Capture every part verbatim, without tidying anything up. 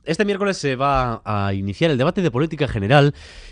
Este miércoles se va a iniciar el debate de política general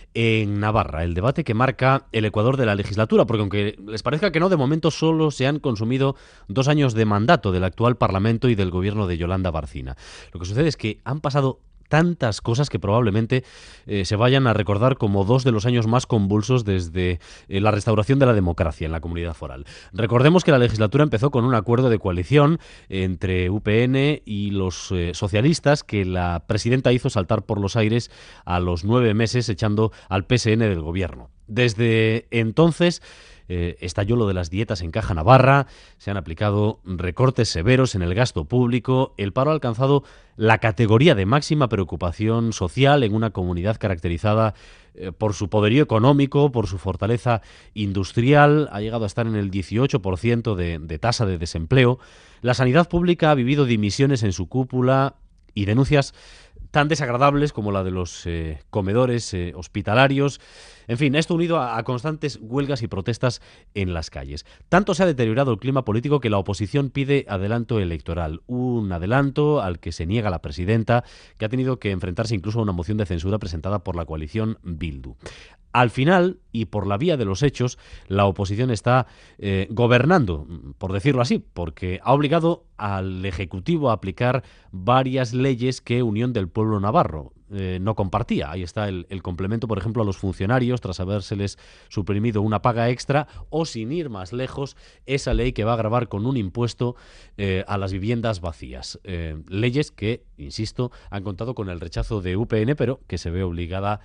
en Navarra, el debate que marca el ecuador de la legislatura, porque aunque les parezca que no, de momento solo se han consumido dos años de mandato del actual Parlamento y del gobierno de Yolanda Barcina. Lo que sucede es que han pasado tantas cosas que probablemente eh, se vayan a recordar como dos de los años más convulsos desde eh, la restauración de la democracia en la comunidad foral. Recordemos que la legislatura empezó con un acuerdo de coalición entre U P N y los eh, socialistas que la presidenta hizo saltar por los aires a los nueve meses echando al P S N del gobierno. Desde entonces Eh, estalló lo de las dietas en Caja Navarra, se han aplicado recortes severos en el gasto público, el paro ha alcanzado la categoría de máxima preocupación social en una comunidad caracterizada eh, por su poderío económico, por su fortaleza industrial, ha llegado a estar en el dieciocho por ciento de, de tasa de desempleo. La sanidad pública ha vivido dimisiones en su cúpula y denuncias tan desagradables como la de los eh, comedores eh, hospitalarios. En fin, esto unido a, a constantes huelgas y protestas en las calles. Tanto se ha deteriorado el clima político que la oposición pide adelanto electoral. Un adelanto al que se niega la presidenta, que ha tenido que enfrentarse incluso a una moción de censura presentada por la coalición Bildu. Al final, y por la vía de los hechos, la oposición está eh, gobernando, por decirlo así, porque ha obligado al Ejecutivo a aplicar varias leyes que Unión del Pueblo Navarro eh, no compartía. Ahí está el, el complemento, por ejemplo, a los funcionarios, tras habérseles suprimido una paga extra, o, sin ir más lejos, esa ley que va a gravar con un impuesto eh, a las viviendas vacías. Eh, leyes que, insisto, han contado con el rechazo de U P N, pero que se ve obligada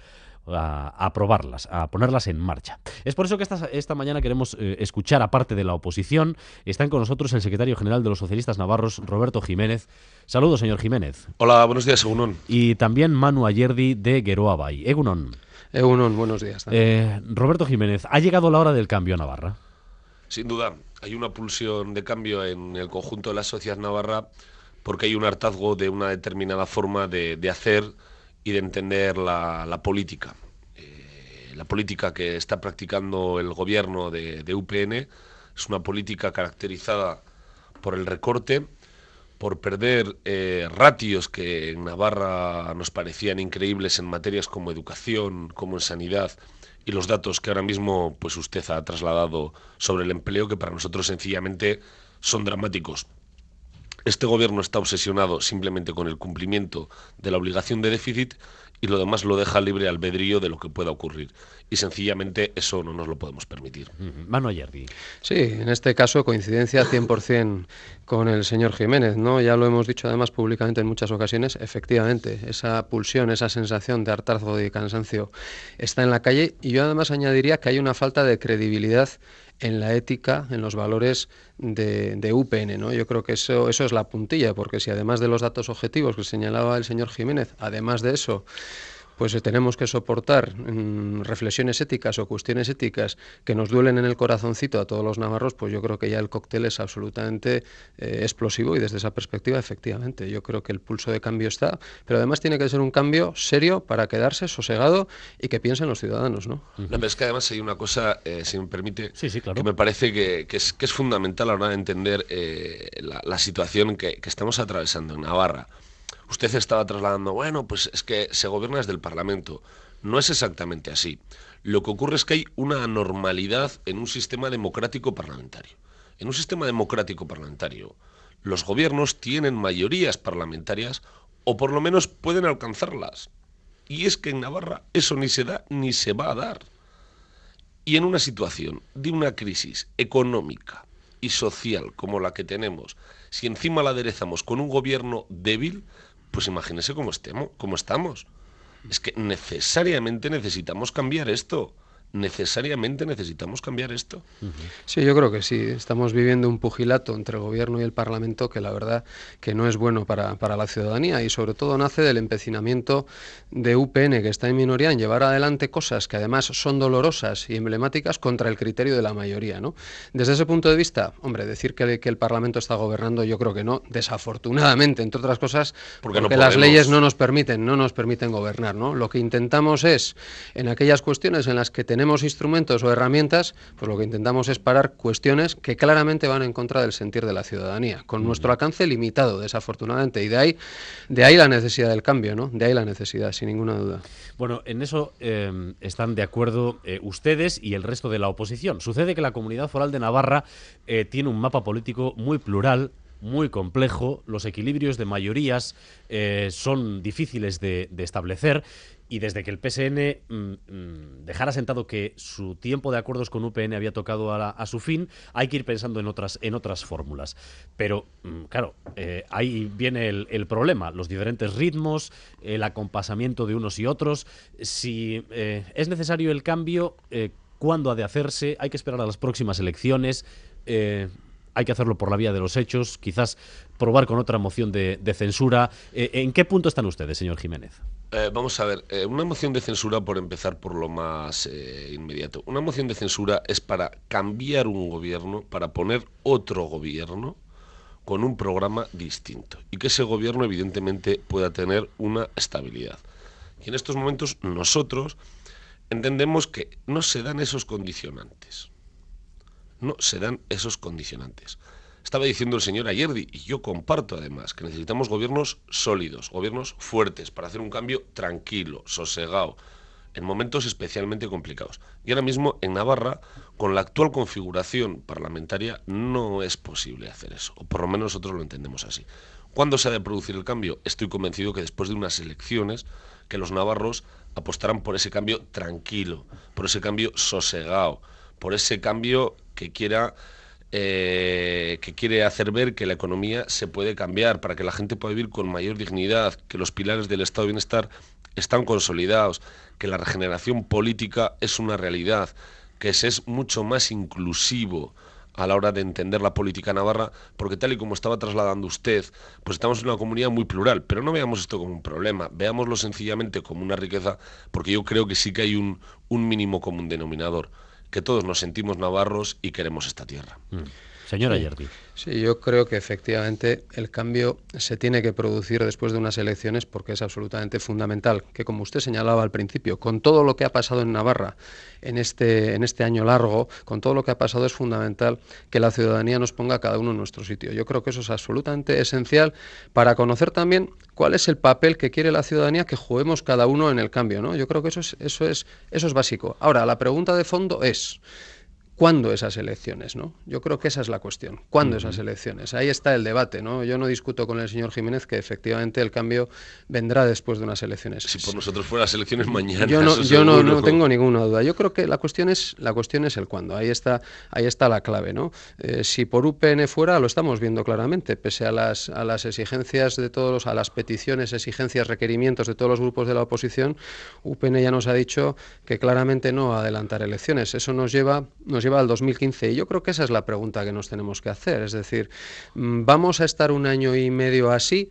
a aprobarlas, a ponerlas en marcha. Es por eso que esta, esta mañana queremos eh, escuchar a parte de la oposición. Están con nosotros el secretario general de los socialistas navarros, Roberto Jiménez. Saludos, señor Jiménez. Hola, buenos días, Egunon. Y también Manu Ayerdi de Geroa Bai. Egunon. Egunon, buenos días. Eh, Roberto Jiménez, ¿ha llegado la hora del cambio a Navarra? Sin duda, hay una pulsión de cambio en el conjunto de la sociedad navarra porque hay un hartazgo de una determinada forma de, de hacer y de entender la, la política. Eh, la política que está practicando el gobierno de, de U P N es una política caracterizada por el recorte, por perder eh, ratios que en Navarra nos parecían increíbles en materias como educación, como en sanidad, y los datos que ahora mismo pues usted ha trasladado sobre el empleo, que para nosotros sencillamente son dramáticos. Este gobierno está obsesionado simplemente con el cumplimiento de la obligación de déficit y lo demás lo deja libre albedrío de lo que pueda ocurrir. Y sencillamente eso no nos lo podemos permitir. Uh-huh. Manu Ayerdi. Sí, en este caso coincidencia cien por ciento con el señor Jiménez, ¿no? Ya lo hemos dicho además públicamente en muchas ocasiones. Efectivamente, esa pulsión, esa sensación de hartazgo y de cansancio está en la calle, y yo además añadiría que hay una falta de credibilidad en la ética, en los valores de, de U P N, ¿no? Yo creo que eso, eso es la puntilla, porque si además de los datos objetivos que señalaba el señor Jiménez, además de eso, pues tenemos que soportar mmm, reflexiones éticas o cuestiones éticas que nos duelen en el corazoncito a todos los navarros, pues yo creo que ya el cóctel es absolutamente eh, explosivo, y desde esa perspectiva, efectivamente, yo creo que el pulso de cambio está, pero además tiene que ser un cambio serio para quedarse sosegado y que piensen los ciudadanos, ¿no? Uh-huh. No, pero es que además hay una cosa, eh, si me permite, sí, sí, claro, que me parece que, que, es, que es fundamental a la hora de entender eh, la, la situación que, que estamos atravesando en Navarra. Usted estaba trasladando, bueno, pues es que se gobierna desde el Parlamento. No es exactamente así. Lo que ocurre es que hay una anormalidad en un sistema democrático parlamentario. En un sistema democrático parlamentario, los gobiernos tienen mayorías parlamentarias, o por lo menos pueden alcanzarlas. Y es que en Navarra eso ni se da ni se va a dar. Y en una situación de una crisis económica y social como la que tenemos, si encima la aderezamos con un gobierno débil, pues imagínese cómo estemos, cómo estamos. Es que necesariamente necesitamos cambiar esto. Necesariamente necesitamos cambiar esto. Sí, yo creo que sí. Estamos viviendo un pugilato entre el gobierno y el Parlamento que la verdad que no es bueno para, para la ciudadanía, y sobre todo nace del empecinamiento de U P N, que está en minoría, en llevar adelante cosas que además son dolorosas y emblemáticas contra el criterio de la mayoría, ¿no? Desde ese punto de vista, hombre, decir que, que el Parlamento está gobernando, yo creo que no, desafortunadamente, entre otras cosas, porque, porque no las leyes no nos permiten, no nos permiten gobernar, ¿no? Lo que intentamos es, en aquellas cuestiones en las que tenemos tenemos instrumentos o herramientas, pues lo que intentamos es parar cuestiones que claramente van en contra del sentir de la ciudadanía, con nuestro alcance limitado, desafortunadamente, y de ahí, de ahí la necesidad del cambio, ¿no? De ahí la necesidad, sin ninguna duda. Bueno, en eso eh, están de acuerdo eh, ustedes y el resto de la oposición. Sucede que la Comunidad Foral de Navarra eh, tiene un mapa político muy plural, muy complejo, los equilibrios de mayorías eh, son difíciles de, de establecer, y desde que el P S N mm, mm, dejara sentado que su tiempo de acuerdos con U P N había tocado a, la, a su fin, hay que ir pensando en otras, en otras fórmulas. Pero, mm, claro, eh, ahí viene el, el problema, los diferentes ritmos, el acompasamiento de unos y otros. Si eh, es necesario el cambio, eh, ¿cuándo ha de hacerse? Hay que esperar a las próximas elecciones. Eh, Hay que hacerlo por la vía de los hechos, quizás probar con otra moción de, de censura. Eh, ¿En qué punto están ustedes, señor Jiménez? Eh, vamos a ver, eh, una moción de censura, por empezar por lo más eh, inmediato. Una moción de censura es para cambiar un gobierno, para poner otro gobierno con un programa distinto y que ese gobierno evidentemente pueda tener una estabilidad. Y en estos momentos nosotros entendemos que no se dan esos condicionantes. No se dan esos condicionantes. Estaba diciendo el señor Ayerdi, y yo comparto además, que necesitamos gobiernos sólidos, gobiernos fuertes, para hacer un cambio tranquilo, sosegado, en momentos especialmente complicados. Y ahora mismo en Navarra, con la actual configuración parlamentaria, no es posible hacer eso, o por lo menos nosotros lo entendemos así. ¿Cuándo se ha de producir el cambio? Estoy convencido que después de unas elecciones, que los navarros apostarán por ese cambio tranquilo, por ese cambio sosegado, por ese cambio que quiera eh, que quiere hacer ver que la economía se puede cambiar para que la gente pueda vivir con mayor dignidad, que los pilares del estado de bienestar están consolidados, que la regeneración política es una realidad, que se es mucho más inclusivo a la hora de entender la política navarra, porque tal y como estaba trasladando usted, pues estamos en una comunidad muy plural, pero no veamos esto como un problema, veámoslo sencillamente como una riqueza, porque yo creo que sí que hay un, un mínimo común denominador, que todos nos sentimos navarros y queremos esta tierra. Mm. Señora Sí. Ayerdi. Sí, yo creo que efectivamente el cambio se tiene que producir después de unas elecciones porque es absolutamente fundamental, que como usted señalaba al principio, con todo lo que ha pasado en Navarra en este, en este año largo, con todo lo que ha pasado es fundamental que la ciudadanía nos ponga a cada uno en nuestro sitio. Yo creo que eso es absolutamente esencial para conocer también cuál es el papel que quiere la ciudadanía que juguemos cada uno en el cambio, ¿no? Yo creo que eso es, eso es, eso es básico. Ahora, la pregunta de fondo es: ¿cuándo esas elecciones, no? Yo creo que esa es la cuestión. ¿Cuándo uh-huh. esas elecciones? Ahí está el debate, ¿no? Yo no discuto con el señor Jiménez que efectivamente el cambio vendrá después de unas elecciones. Si por nosotros fueran las elecciones mañana. Yo no, yo no, no tengo ninguna duda. Yo creo que la cuestión es la cuestión es el cuándo. Ahí está, ahí está la clave, ¿no? Eh, si por U P N fuera, lo estamos viendo claramente, pese a las a las exigencias de todos, a las peticiones, exigencias, requerimientos de todos los grupos de la oposición, U P N ya nos ha dicho que claramente no va a adelantar elecciones. Eso nos lleva nos lleva al dos mil quince y yo creo que esa es la pregunta que nos tenemos que hacer, es decir, ¿vamos a estar un año y medio así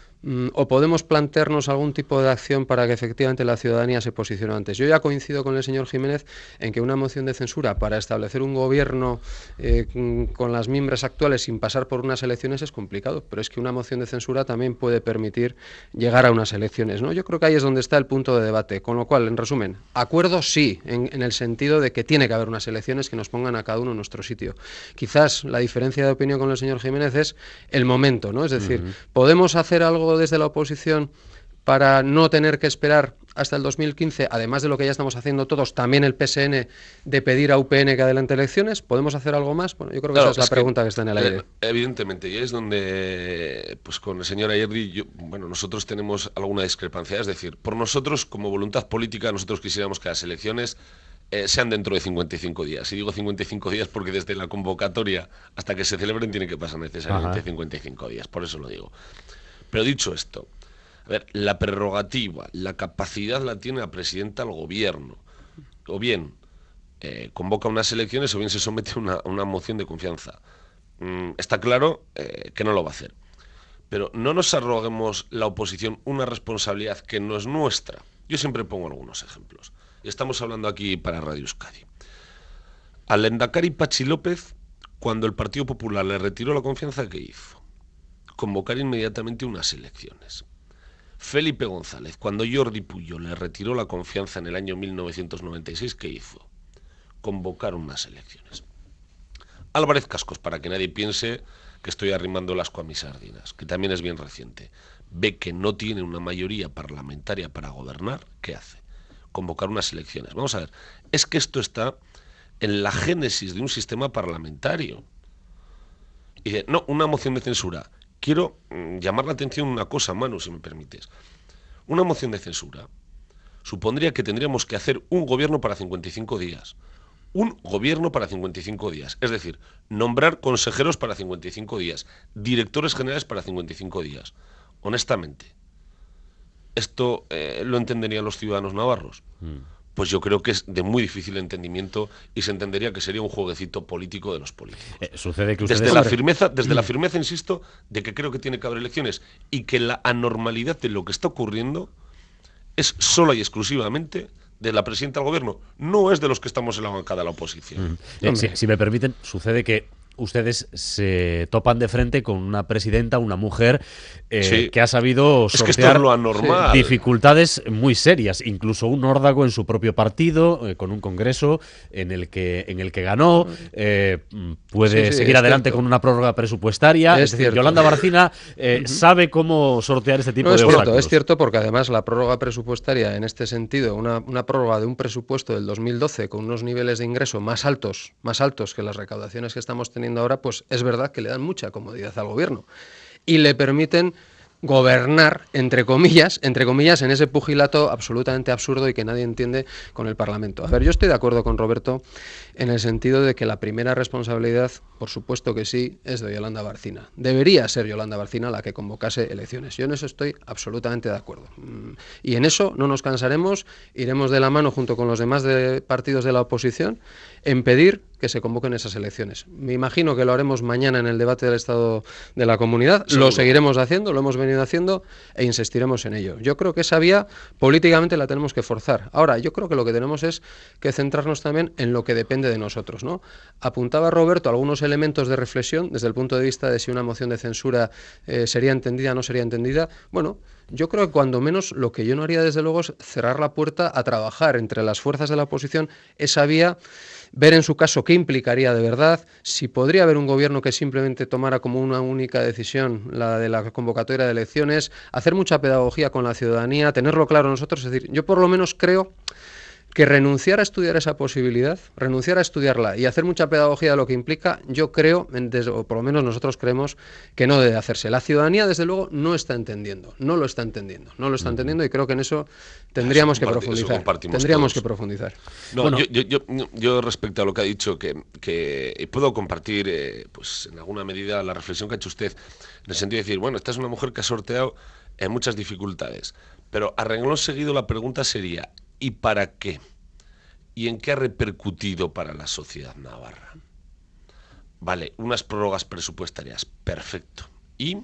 o podemos plantearnos algún tipo de acción para que efectivamente la ciudadanía se posicione antes? Yo ya coincido con el señor Jiménez en que una moción de censura para establecer un gobierno eh, con las mimbres actuales sin pasar por unas elecciones es complicado, pero es que una moción de censura también puede permitir llegar a unas elecciones, ¿no? Yo creo que ahí es donde está el punto de debate, con lo cual, en resumen, acuerdo sí, en, en el sentido de que tiene que haber unas elecciones que nos pongan a cada uno en nuestro sitio. Quizás la diferencia de opinión con el señor Jiménez es el momento, ¿no? Es decir, uh-huh. ¿podemos hacer algo desde la oposición para no tener que esperar hasta el dos mil quince, además de lo que ya estamos haciendo todos, también el P S N, de pedir a U P N que adelante elecciones? ¿Podemos hacer algo más? Bueno, yo creo que claro, esa es, es la pregunta que, que está en el aire. Eh, evidentemente, y es donde, pues con el señor Ayerdi, yo, bueno, nosotros tenemos alguna discrepancia, es decir, por nosotros, como voluntad política, nosotros quisiéramos que las elecciones Eh, sean dentro de cincuenta y cinco días. Y digo cincuenta y cinco días porque desde la convocatoria hasta que se celebren tiene que pasar necesariamente Ajá. cincuenta y cinco días, por eso lo digo. Pero dicho esto, a ver, la prerrogativa, la capacidad la tiene la presidenta del gobierno. O bien eh, convoca unas elecciones o bien se somete a una, una moción de confianza. Mm, está claro eh, que no lo va a hacer. Pero no nos arroguemos la oposición una responsabilidad que no es nuestra. Yo siempre pongo algunos ejemplos. Estamos hablando aquí para Radio Euskadi. Al lehendakari Patxi López, cuando el Partido Popular le retiró la confianza, ¿qué hizo? Convocar inmediatamente unas elecciones. Felipe González, cuando Jordi Puyol le retiró la confianza en el año mil novecientos noventa y seis, ¿qué hizo? convocar unas elecciones. Álvarez Cascos, para que nadie piense que estoy arrimando el asco a mis sardinas, que también es bien reciente, ve que no tiene una mayoría parlamentaria para gobernar, ¿qué hace? Convocar unas elecciones. Vamos a ver, es que esto está en la génesis de un sistema parlamentario. Y dice, no, una moción de censura. Quiero mm, llamar la atención una cosa, Manu, si me permites. Una moción de censura supondría que tendríamos que hacer un gobierno para cincuenta y cinco días. Un gobierno para cincuenta y cinco días. Es decir, nombrar consejeros para cincuenta y cinco días, directores generales para cincuenta y cinco días. Honestamente, ¿esto eh, lo entenderían los ciudadanos navarros? Mm. Pues yo creo que es de muy difícil entendimiento y se entendería que sería un jueguecito político de los políticos. Eh, sucede que ustedes... Desde la firmeza, desde la firmeza, insisto, de que creo que tiene que haber elecciones y que la anormalidad de lo que está ocurriendo es sola y exclusivamente de la presidenta del gobierno, no es de los que estamos en la bancada de la oposición. Mm. Eh, si, si me permiten, sucede que ustedes se topan de frente con una presidenta, una mujer eh, sí. que ha sabido sortear es que esto es lo anormal. dificultades muy serias, incluso un órdago en su propio partido, eh, con un congreso en el que en el que ganó, eh, puede sí, sí, seguir adelante cierto. con una prórroga presupuestaria. Es, es decir, cierto. Yolanda Barcina eh, uh-huh. sabe cómo sortear este tipo no, de es obstáculos. Cierto, es cierto, porque además la prórroga presupuestaria en este sentido, una, una prórroga de un presupuesto del dos mil doce con unos niveles de ingreso más altos, más altos que las recaudaciones que estamos teniendo ahora, pues es verdad que le dan mucha comodidad al gobierno y le permiten gobernar, entre comillas, entre comillas, en ese pugilato absolutamente absurdo y que nadie entiende con el Parlamento. A ver, yo estoy de acuerdo con Roberto en el sentido de que la primera responsabilidad, por supuesto que sí, es de Yolanda Barcina. Debería ser Yolanda Barcina la que convocase elecciones. Yo en eso estoy absolutamente de acuerdo. Y en eso no nos cansaremos, iremos de la mano junto con los demás de partidos de la oposición en pedir que se convoquen esas elecciones. Me imagino que lo haremos mañana en el debate del Estado de la Comunidad. Seguro. Lo seguiremos haciendo, lo hemos venido haciendo e insistiremos en ello. Yo creo que esa vía políticamente la tenemos que forzar. Ahora, yo creo que lo que tenemos es que centrarnos también en lo que depende de nosotros, ¿no? Apuntaba Roberto algunos elementos de reflexión desde el punto de vista de si una moción de censura eh, sería entendida o no sería entendida. Bueno, yo creo que cuando menos lo que yo no haría desde luego es cerrar la puerta a trabajar entre las fuerzas de la oposición esa vía, ver en su caso qué implicaría de verdad, si podría haber un gobierno que simplemente tomara como una única decisión la de la convocatoria de elecciones, hacer mucha pedagogía con la ciudadanía, tenerlo claro nosotros. Es decir, yo por lo menos creo que renunciar a estudiar esa posibilidad, renunciar a estudiarla y hacer mucha pedagogía de lo que implica, yo creo, o por lo menos nosotros creemos, que no debe hacerse. La ciudadanía, desde luego, no está entendiendo, no lo está entendiendo, no lo está entendiendo y creo que en eso tendríamos eso que profundizar. Tendríamos todos. que profundizar. No, bueno, yo, yo, yo, yo respecto a lo que ha dicho, que, que puedo compartir, eh, pues en alguna medida, la reflexión que ha hecho usted, en el sentido de decir, bueno, esta es una mujer que ha sorteado eh, muchas dificultades, pero a renglón seguido la pregunta sería, ¿y para qué? ¿Y en qué ha repercutido para la sociedad navarra? Vale, unas prórrogas presupuestarias, perfecto. ¿Y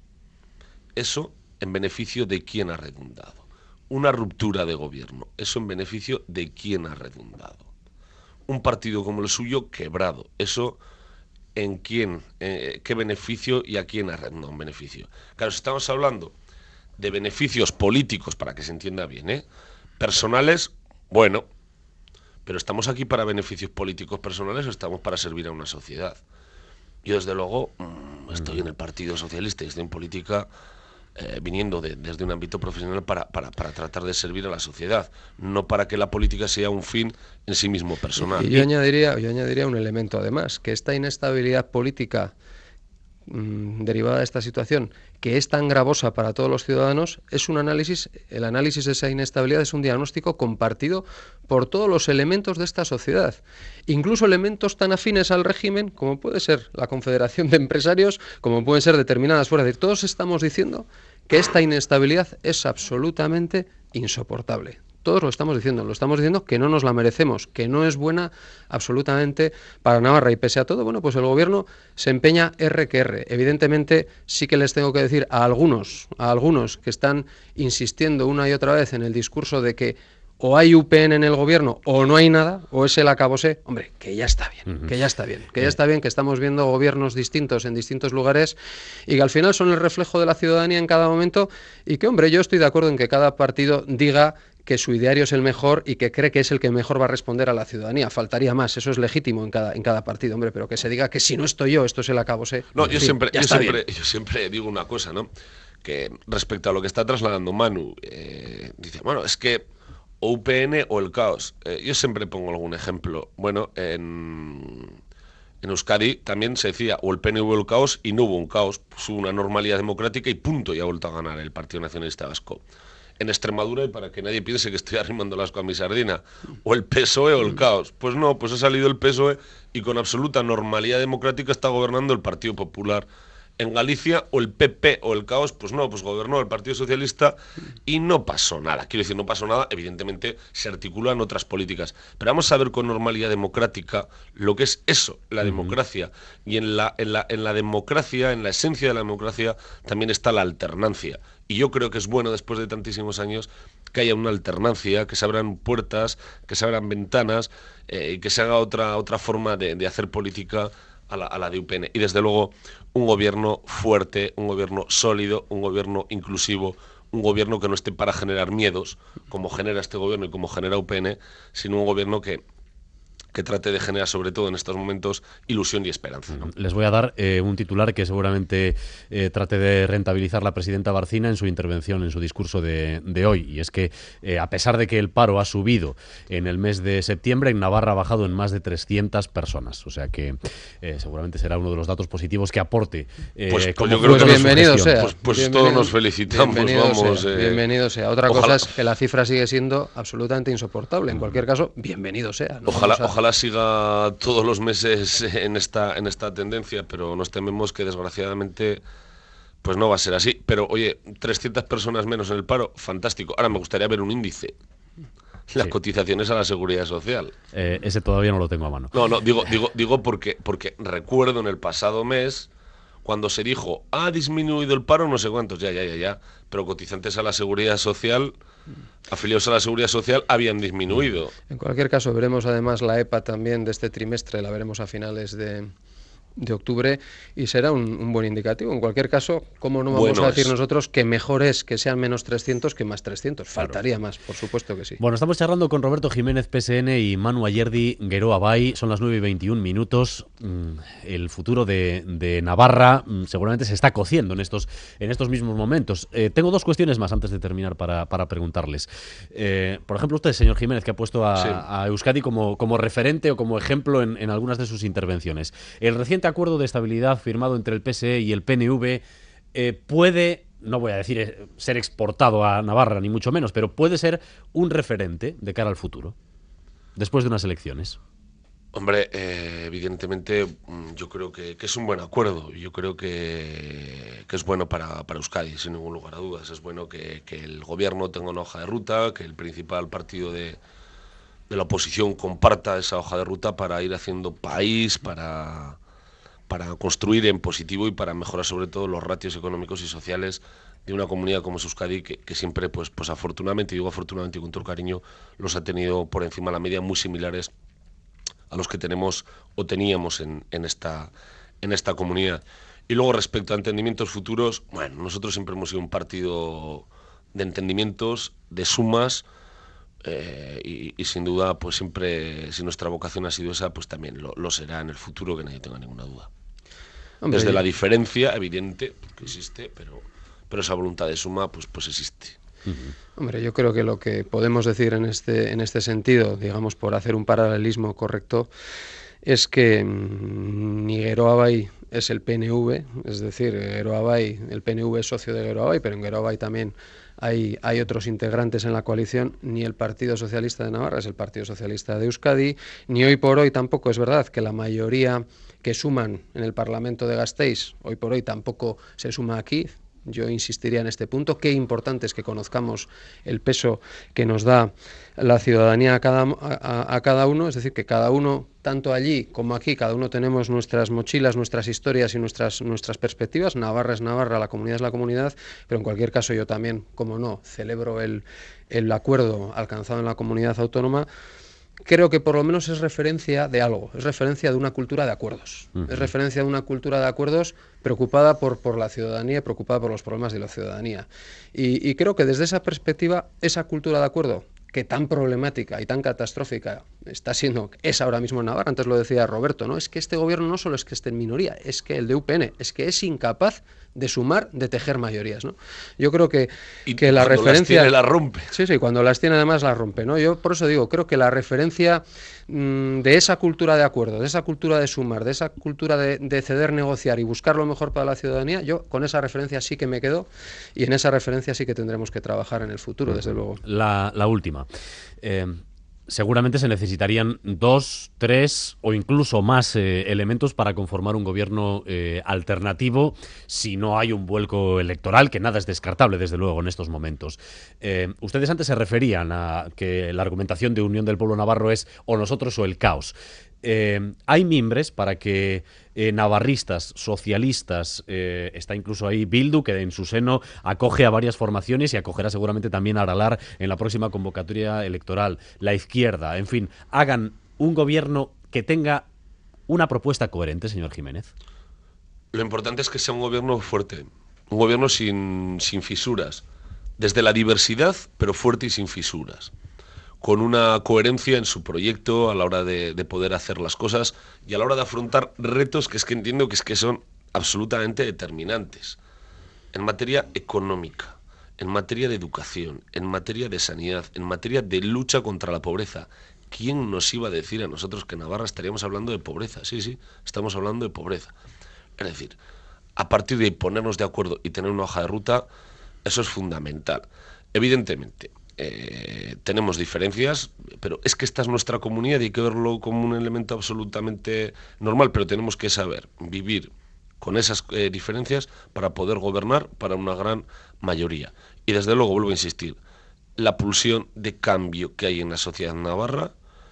eso en beneficio de quién ha redundado? Una ruptura de gobierno, ¿eso en beneficio de quién ha redundado? Un partido como el suyo quebrado, ¿eso en quién, eh, qué beneficio y a quién ha redundado un beneficio? Claro, si estamos hablando de beneficios políticos, para que se entienda bien, ¿eh? Personales, bueno, pero ¿estamos aquí para beneficios políticos personales o estamos para servir a una sociedad? Yo, desde luego, mmm, estoy en el Partido Socialista y estoy en política eh, viniendo de, desde un ámbito profesional para, para, para tratar de servir a la sociedad, no para que la política sea un fin en sí mismo personal. Y yo añadiría, yo añadiría un elemento, además, que esta inestabilidad política derivada de esta situación, que es tan gravosa para todos los ciudadanos, es un análisis, el análisis de esa inestabilidad es un diagnóstico compartido por todos los elementos de esta sociedad, incluso elementos tan afines al régimen como puede ser la Confederación de Empresarios, como pueden ser determinadas fuerzas. Todos estamos diciendo que esta inestabilidad es absolutamente insoportable. Todos lo estamos diciendo, lo estamos diciendo que no nos la merecemos, que no es buena absolutamente para Navarra. Y pese a todo, bueno, pues el gobierno se empeña R que R. Evidentemente sí que les tengo que decir a algunos, a algunos que están insistiendo una y otra vez en el discurso de que o hay U P N en el gobierno o no hay nada, o es el acabose, hombre, que ya está bien, uh-huh. que ya está bien, que ya está bien, que estamos viendo gobiernos distintos en distintos lugares y que al final son el reflejo de la ciudadanía en cada momento y que, hombre, yo estoy de acuerdo en que cada partido diga que su ideario es el mejor y que cree que es el que mejor va a responder a la ciudadanía. Faltaría más, eso es legítimo en cada, en cada partido, hombre, pero que se diga que si no estoy yo, esto es el acabose. No, yo, sí, siempre, yo, siempre, siempre, yo siempre digo una cosa, ¿no? Que respecto a lo que está trasladando Manu, eh, dice, bueno, es que o U P N o el caos. Eh, yo siempre pongo algún ejemplo. Bueno, en, en Euskadi también se decía o el P N V o el caos, y no hubo un caos, pues hubo una normalidad democrática y punto, y ha vuelto a ganar el Partido Nacionalista Vasco. En Extremadura, y para que nadie piense que estoy arrimando las con mi sardina, o el P S O E o el caos. Pues no, pues ha salido el P S O E y con absoluta normalidad democrática está gobernando el Partido Popular. En Galicia, o el P P o el caos, pues no, pues gobernó el Partido Socialista y no pasó nada. Quiero decir, no pasó nada, evidentemente se articulan otras políticas. Pero vamos a ver con normalidad democrática lo que es eso, la uh-huh. democracia. Y en la, en, la, en la democracia, en la esencia de la democracia, también está la alternancia. Y yo creo que es bueno, después de tantísimos años, que haya una alternancia, que se abran puertas, que se abran ventanas, eh, y que se haga otra, otra forma de, de hacer política a la, a la de U P N. Y desde luego, un gobierno fuerte, un gobierno sólido, un gobierno inclusivo, un gobierno que no esté para generar miedos, como genera este gobierno y como genera U P N, sino un gobierno que que trate de generar, sobre todo en estos momentos, ilusión y esperanza, ¿no? Les voy a dar eh, un titular que seguramente eh, trate de rentabilizar la presidenta Barcina en su intervención, en su discurso de, de hoy, y es que eh, a pesar de que el paro ha subido en el mes de septiembre, en Navarra ha bajado en más de trescientas personas, o sea que eh, seguramente será uno de los datos positivos que aporte. Eh, pues, pues como yo creo que bienvenido sea. Pues, pues bienvenido, todos nos felicitamos, bienvenido vamos. Sea, eh, bienvenido sea. Otra ojalá, cosa es que la cifra sigue siendo absolutamente insoportable. En cualquier caso, bienvenido sea. No ojalá, a... ojalá siga todos los meses en esta en esta tendencia, pero nos tememos que desgraciadamente pues no va a ser así. Pero oye, trescientas personas menos en el paro, fantástico. Ahora me gustaría ver un índice. Las sí. cotizaciones a la Seguridad Social. Eh, ese todavía no lo tengo a mano. No, no, digo, digo, digo porque, porque recuerdo en el pasado mes cuando se dijo, ha disminuido el paro, no sé cuántos, ya, ya, ya, ya, pero cotizantes a la Seguridad Social, afiliados a la Seguridad Social, habían disminuido. En cualquier caso, veremos además la E P A también de este trimestre, la veremos a finales de, de octubre, y será un, un buen indicativo. En cualquier caso, ¿cómo no vamos bueno, a decir es... nosotros que mejor es que sean menos trescientos que más trescientos? Claro. Faltaría más, por supuesto que sí. Bueno, estamos charlando con Roberto Jiménez, P S N, y Manu Ayerdi, Geroa Bai. Son las nueve y veintiún minutos. El futuro de, de Navarra seguramente se está cociendo en estos, en estos mismos momentos. Eh, tengo dos cuestiones más antes de terminar para, para preguntarles. Eh, por ejemplo, usted, señor Jiménez, que ha puesto a, sí. a Euskadi como, como referente o como ejemplo en, en algunas de sus intervenciones. El reciente acuerdo de estabilidad firmado entre el P S E y el P N V eh, puede, no voy a decir eh, ser exportado a Navarra, ni mucho menos, pero puede ser un referente de cara al futuro, después de unas elecciones. Hombre, eh, evidentemente yo creo que, que es un buen acuerdo. Yo creo que, que es bueno para, para Euskadi, sin ningún lugar a dudas. Es bueno que, que el gobierno tenga una hoja de ruta, que el principal partido de, de la oposición comparta esa hoja de ruta para ir haciendo país, para, para construir en positivo y para mejorar sobre todo los ratios económicos y sociales de una comunidad como es Euskadi, que, que siempre, pues, pues afortunadamente, y digo afortunadamente y con todo el cariño, los ha tenido por encima de la media, muy similares a los que tenemos o teníamos en, en, esta, en esta comunidad. Y luego, respecto a entendimientos futuros, bueno, nosotros siempre hemos sido un partido de entendimientos, de sumas, eh, y, y sin duda, pues siempre, si nuestra vocación ha sido esa, pues también lo, lo será en el futuro, que nadie tenga ninguna duda. Hombre, desde la diferencia evidente, que existe, pero, pero esa voluntad de suma, pues, pues existe. Hombre, yo creo que lo que podemos decir en este, en este sentido, digamos, por hacer un paralelismo correcto, es que mmm, ni Geroa Bai es el P N V, es decir, Geroa Bai, el P N V es socio de Geroa Bai, pero en Geroa Bai también hay, hay otros integrantes en la coalición, ni el Partido Socialista de Navarra es el Partido Socialista de Euskadi, ni hoy por hoy tampoco es verdad que la mayoría que suman en el Parlamento de Gasteiz, hoy por hoy tampoco se suma aquí. Yo insistiría en este punto. Qué importante es que conozcamos el peso que nos da la ciudadanía a cada, a, a cada uno, es decir, que cada uno, tanto allí como aquí, cada uno tenemos nuestras mochilas, nuestras historias y nuestras, nuestras perspectivas. Navarra es Navarra, la comunidad es la comunidad, pero en cualquier caso yo también, como no, celebro el, el acuerdo alcanzado en la comunidad autónoma. Creo que por lo menos es referencia de algo, es referencia de una cultura de acuerdos, uh-huh. es referencia de una cultura de acuerdos preocupada por, por la ciudadanía y preocupada por los problemas de la ciudadanía. Y, y creo que desde esa perspectiva, esa cultura de acuerdo que tan problemática y tan catastrófica está siendo, es ahora mismo en Navarra, antes lo decía Roberto, ¿no? Es que este gobierno no solo es que esté en minoría, es que el de U P N, es que es incapaz de sumar, de tejer mayorías, ¿no? Yo creo que, y que la cuando referencia... las tiene, las rompe. Sí, sí, cuando las tiene además las rompe, ¿no? Yo por eso digo, creo que la referencia mmm, de esa cultura de acuerdo, de esa cultura de sumar, de esa cultura de, de ceder, negociar y buscar lo mejor para la ciudadanía, yo con esa referencia sí que me quedo y en esa referencia sí que tendremos que trabajar en el futuro, uh-huh. desde luego. La, la última. Eh... Seguramente se necesitarían dos, tres o incluso más eh, elementos para conformar un gobierno eh, alternativo si no hay un vuelco electoral, que nada es descartable, desde luego, en estos momentos. Eh, ustedes antes se referían a que la argumentación de Unión del Pueblo Navarro es o nosotros o el caos. Eh, hay mimbres para que eh, navarristas, socialistas, eh, está incluso ahí Bildu, que en su seno acoge a varias formaciones y acogerá seguramente también a Aralar en la próxima convocatoria electoral, la izquierda, en fin, hagan un gobierno que tenga una propuesta coherente, señor Jiménez. Lo importante es que sea un gobierno fuerte, un gobierno sin, sin fisuras, desde la diversidad, pero fuerte y sin fisuras, con una coherencia en su proyecto a la hora de, de poder hacer las cosas y a la hora de afrontar retos que es que entiendo que, es que son absolutamente determinantes en materia económica, en materia de educación, en materia de sanidad, en materia de lucha contra la pobreza. ¿Quién nos iba a decir a nosotros que en Navarra estaríamos hablando de pobreza? Sí, sí, estamos hablando de pobreza. Es decir, a partir de ahí ponernos de acuerdo y tener una hoja de ruta, eso es fundamental. Evidentemente, Eh, tenemos diferencias, pero es que esta es nuestra comunidad y hay que verlo como un elemento absolutamente normal, pero tenemos que saber vivir con esas eh, diferencias para poder gobernar para una gran mayoría. Y desde luego, vuelvo a insistir, la pulsión de cambio que hay en la sociedad navarra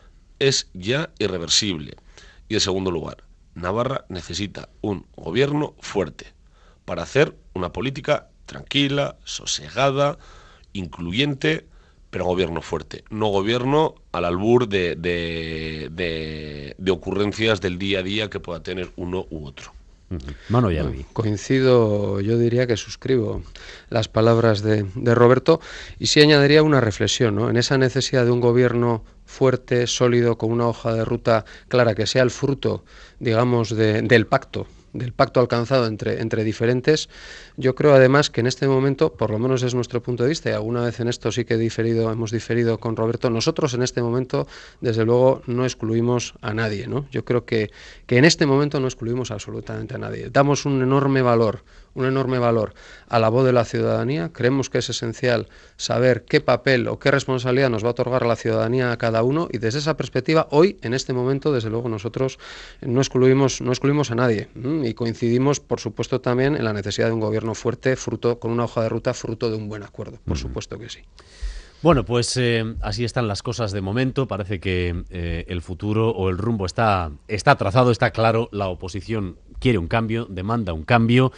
es ya irreversible. Y en segundo lugar, Navarra necesita un gobierno fuerte para hacer una política tranquila, sosegada, incluyente, pero gobierno fuerte, no gobierno al albur de, de, de, de ocurrencias del día a día que pueda tener uno u otro. Mano Yardi. Coincido, yo diría que suscribo las palabras de, de Roberto y sí añadiría una reflexión, ¿no? En esa necesidad de un gobierno fuerte, sólido, con una hoja de ruta clara, que sea el fruto, digamos, de, del pacto, del pacto alcanzado entre, entre diferentes. Yo creo además que en este momento, por lo menos es nuestro punto de vista, y alguna vez en esto sí que he diferido, hemos diferido con Roberto, nosotros en este momento, desde luego, no excluimos a nadie, ¿no? Yo creo que, que en este momento no excluimos absolutamente a nadie. Damos un enorme valor, un enorme valor a la voz de la ciudadanía. Creemos que es esencial saber qué papel o qué responsabilidad nos va a otorgar la ciudadanía a cada uno, y desde esa perspectiva, hoy, en este momento, desde luego, nosotros no excluimos, no excluimos a nadie, ¿m? Y coincidimos, por supuesto, también en la necesidad de un gobierno fuerte, fruto con una hoja de ruta, fruto de un buen acuerdo, por supuesto que sí. Bueno, pues eh, así están las cosas de momento. Parece que eh, el futuro o el rumbo está, está trazado, está claro. La oposición quiere un cambio, demanda un cambio.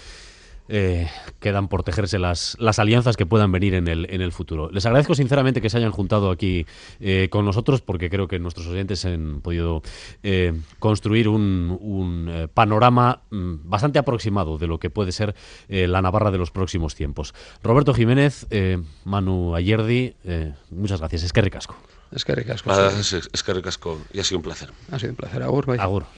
Eh, quedan por tejerse las, las alianzas que puedan venir en el, en el futuro. Les agradezco sinceramente que se hayan juntado aquí eh, con nosotros, porque creo que nuestros oyentes han podido eh, construir un, un eh, panorama mm, bastante aproximado de lo que puede ser eh, la Navarra de los próximos tiempos. Roberto Jiménez, eh, Manu Ayerdi, eh, muchas gracias. Es que ricasco. Es que ricasco. Ah, es, es que ricasco y ha sido un placer. Ha sido un placer. Agur, bye. Agur.